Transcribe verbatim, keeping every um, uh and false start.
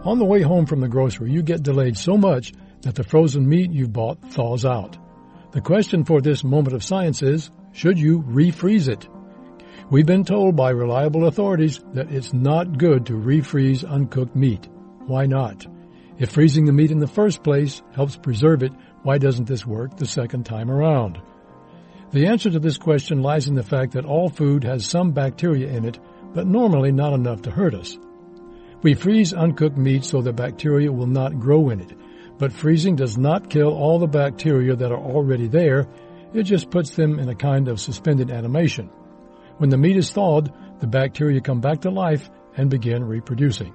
On the way home from the grocery, you get delayed so much that the frozen meat you bought thaws out. The question for this moment of science is, should you refreeze it? We've been told by reliable authorities that it's not good to refreeze uncooked meat. Why not? If freezing the meat in the first place helps preserve it, why doesn't this work the second time around? The answer to this question lies in the fact that all food has some bacteria in it, but normally not enough to hurt us. We freeze uncooked meat so the bacteria will not grow in it, but freezing does not kill all the bacteria that are already there. It just puts them in a kind of suspended animation. When the meat is thawed, the bacteria come back to life and begin reproducing.